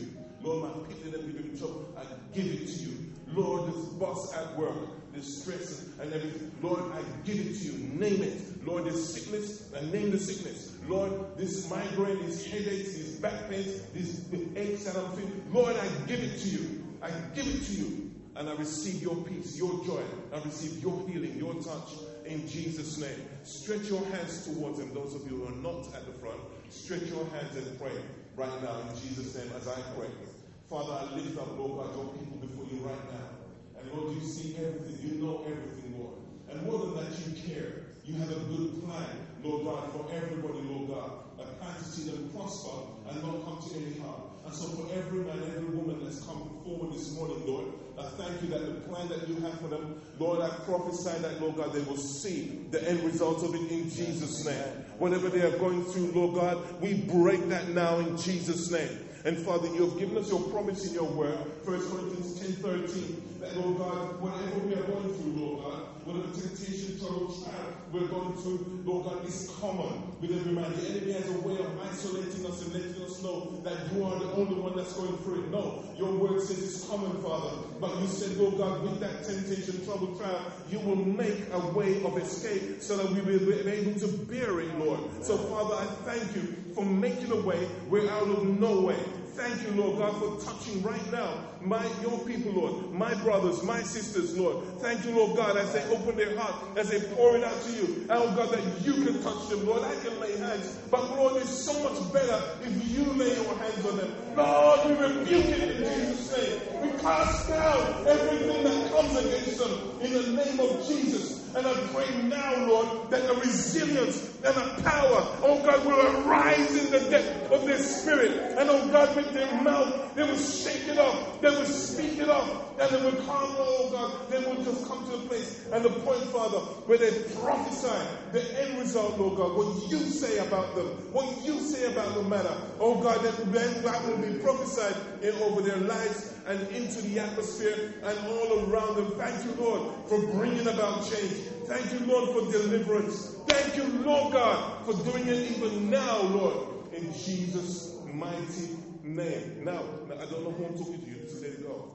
Lord, my people that we've been in trouble, I give it to you. Lord, this boss at work, this stress and everything, Lord, I give it to you. Name it. Lord, this sickness, I name the sickness. Lord, this migraine, these headaches, these back pains, these aches that I'm feeling. Lord, I give it to you. I give it to you. And I receive your peace, your joy. I receive your healing, your touch in Jesus' name. Stretch your hands towards him. Those of you who are not at the front, stretch your hands and pray right now in Jesus' name as I pray. Father, I lift up, Lord God, your people before you right now. And Lord, you see everything. You know everything, Lord. And more than that, you care. You have a good plan, Lord God, for everybody, Lord God. A plan to see them prosper and not come to any harm. And so for every man, every woman that's come forward this morning, Lord, I thank you that the plan that you have for them, Lord, I prophesy that, Lord God, they will see the end result of it in Jesus' name. Whatever they are going through, Lord God, we break that now in Jesus' name. And Father, you have given us your promise in your word, 1 Corinthians 10:13, that, Lord God, whatever we are going through, Lord God, whatever temptation, trouble, trial we're going through, Lord God, is common with every man. The enemy has a way of isolating us and letting us know that you are the only one that's going through it. No, your word says it's common, Father. But you said, Lord God, with that temptation, trouble, trial, you will make a way of escape so that we will be able to bear it, Lord. So, Father, I thank you for making a way where out of no way. Thank you, Lord God, for touching right now your people, Lord, my brothers, my sisters, Lord. Thank you, Lord God, as they open their heart, as they pour it out to you. Oh, God, that you can touch them, Lord. I can lay hands. But, Lord, it's so much better if you lay your hands on them. Lord, we rebuke it in Jesus' name. We cast down everything that comes against them in the name of Jesus. And I pray now, Lord, that a resilience and a power, oh God, will arise in the depth of their spirit. And oh God, with their mouth, they will shake it off. They will speak it off. And they will come, oh God, they will just come to a place and the point, Father, where they prophesy the end result, Lord God, what you say about them, what you say about the matter. Oh God, that will be prophesied over their lives and into the atmosphere and all around them. Thank you, Lord, for bringing about change. Thank you, Lord, for deliverance. Thank you, Lord God, for doing it even now, Lord, in Jesus' mighty name. Now, I don't know who I'm talking to. You just let it go.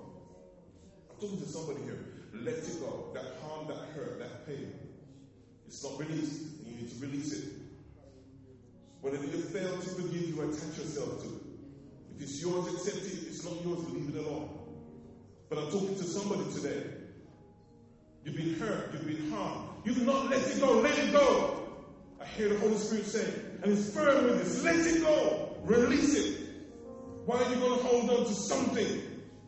I'm talking to somebody here. Let it go. That harm, that hurt, that pain. It's not released. You need to release it. Whatever you fail to forgive, you attach yourself to it. If it's yours, accept it. If it's not yours, leave it alone. But I'm talking to somebody today. You've been hurt. You've been harmed. You've not let it go. Let it go. I hear the Holy Spirit say, and it's firm with this. Let it go. Release it. Why are you going to hold on to something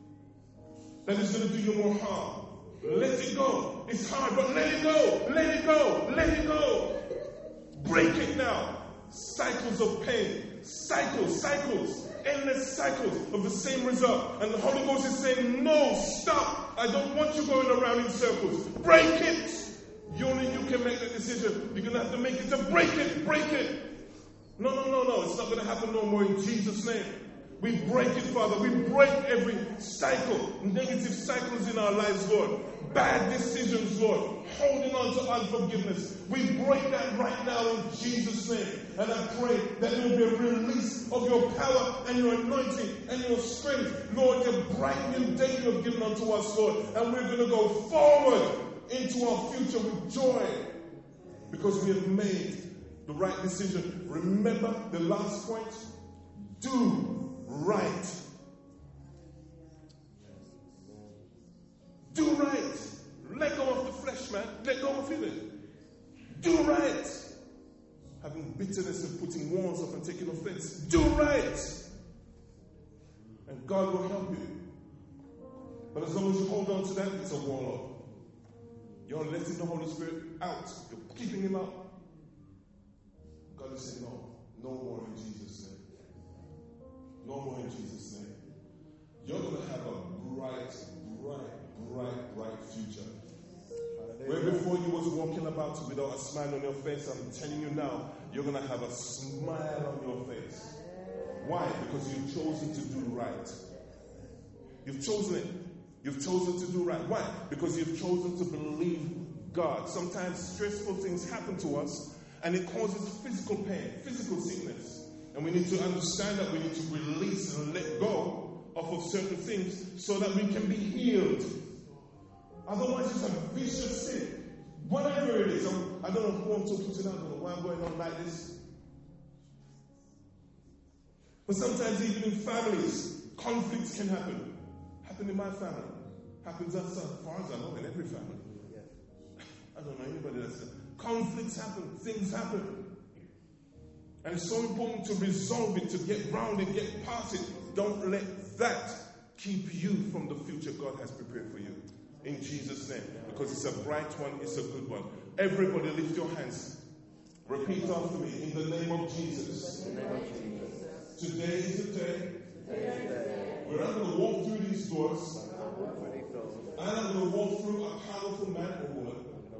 that is going to do you more harm? Let it go. It's hard, but let it go. Let it go. Let it go. Break it now. Cycles of pain. Cycles. Endless cycles of the same result. And the Holy Ghost is saying, no, stop. I don't want you going around in circles. Break it. Only you can make that decision. You're going to have to make it to break it. Break it. No. It's not going to happen no more in Jesus' name. We break it, Father. We break every cycle, negative cycles in our lives, Lord. Bad decisions, Lord. Holding on to unforgiveness. We break that right now in Jesus' name. And I pray that there will be a release of your power and your anointing and your strength, Lord, the bright new day you have given unto us, Lord. And we're going to go forward into our future with joy because we have made the right decision. Remember the last point? Do right. Do right. Let go of the flesh, man. Let go of it. Do right. Having bitterness and putting walls up and taking offense. Do right. And God will help you. But as long as you hold on to that, it's a wall up. You're letting the Holy Spirit out. You're keeping him out. God is saying, no. No more in Jesus' name. No more in Jesus' name. You're going to have a bright future. Where before you was walking about without a smile on your face, I'm telling you now, you're going to have a smile on your face. Why? Because you've chosen to do right. You've chosen it. You've chosen to do right. Why? Because you've chosen to believe God. Sometimes stressful things happen to us and it causes physical pain, physical sickness. And we need to understand that we need to release and let go off of certain things so that we can be healed. Otherwise, it's a vicious sin. Whatever it is, I don't know who I'm talking to now, I don't know why I'm going on like this. But sometimes even in families, conflicts can happen. Happened in my family. Happens as far as I know in every family. I don't know anybody that's conflicts happen, things happen. And it's so important to resolve it, to get round it, get past it. Don't let that keep you from the future God has prepared for you. In Jesus' name. Because it's a bright one, it's a good one. Everybody lift your hands. Repeat after me. In the name of Jesus. Today is the day where I'm going to walk through these doors. And I'm going to walk through a powerful man or woman.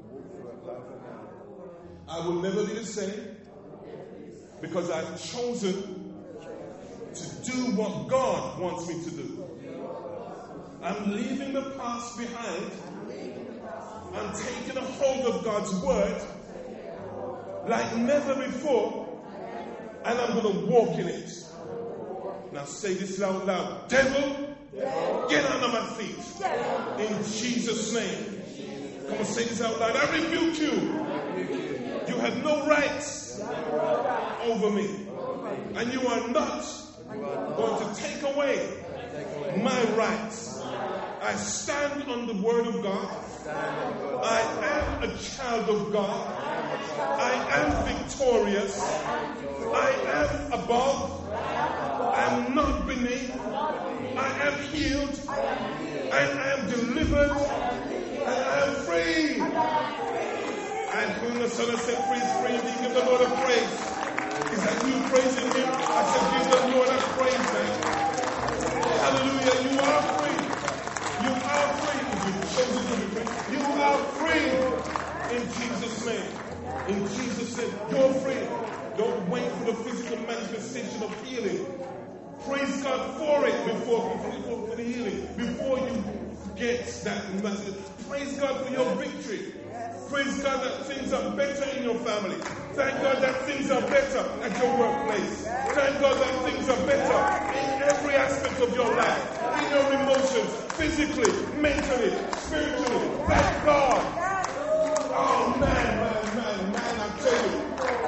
I will never be the same. Because I've chosen to do what God wants me to do. I'm leaving the past behind. I'm taking a hold of God's word like never before. And I'm going to walk in it. Now say this out loud. Devil, get under my feet. In Jesus' name. Come on, say this out loud. I rebuke you. You have no rights over me. And you are not going to take away my rights. I stand on the word of God. I am a child of God. I am victorious. I am above. I am not beneath. I am healed. I am delivered. And I am free. And whom the Son has set free is free. If you give the Lord a praise. Is that you praising him? I said give the Lord a praise, man. Hallelujah. You are free. You are free. If you've chosen to be free, you are free. In Jesus' name. In Jesus' name. You're free. Don't wait for the physical manifestation of healing. Praise God for it before the healing. Before you get that message. Praise God for your victory. Praise God that things are better in your family. Thank God that things are better at your workplace. Thank God that things are better in every aspect of your life. In your emotions, physically, mentally, spiritually. Thank God. Oh man, I tell you.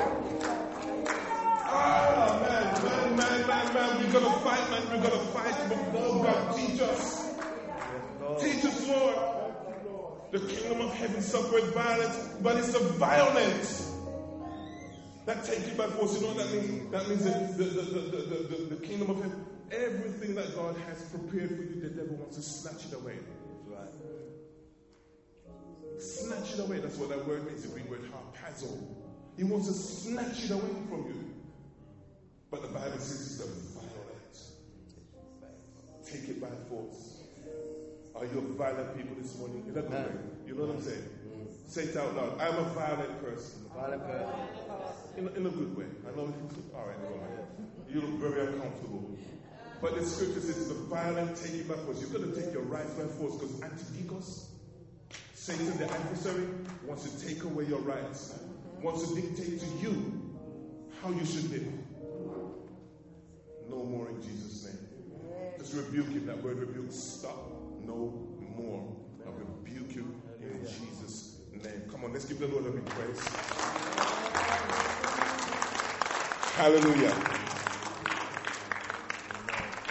Oh man. We're going to fight, man. We're going to fight. But oh God, teach us. Teach us, Lord. The kingdom of heaven suffereth violence, but it's the violent that take it by force. You know what that means? That means that the kingdom of heaven, everything that God has prepared for you, the devil wants to snatch it away. Right. Snatch it away. That's what that word means. The Greek word harpazo. He wants to snatch it away from you. But the Bible says it's the violent. Take it by force. Are you a violent people this morning? In a good way. You know what I'm saying? Say it out loud. I'm a violent person. In a good way. I know. All right, never mind. You look very uncomfortable. But the scripture says the violent take it by force. You've got to take your rights by force because Antidikos, Satan the adversary, wants to take away your rights. Wants to dictate to you how you should live. No more in Jesus' name. Just rebuke him. That word rebuke. Stop. No more. I rebuke you in Jesus' name. Come on, let's give the Lord a big praise. Hallelujah.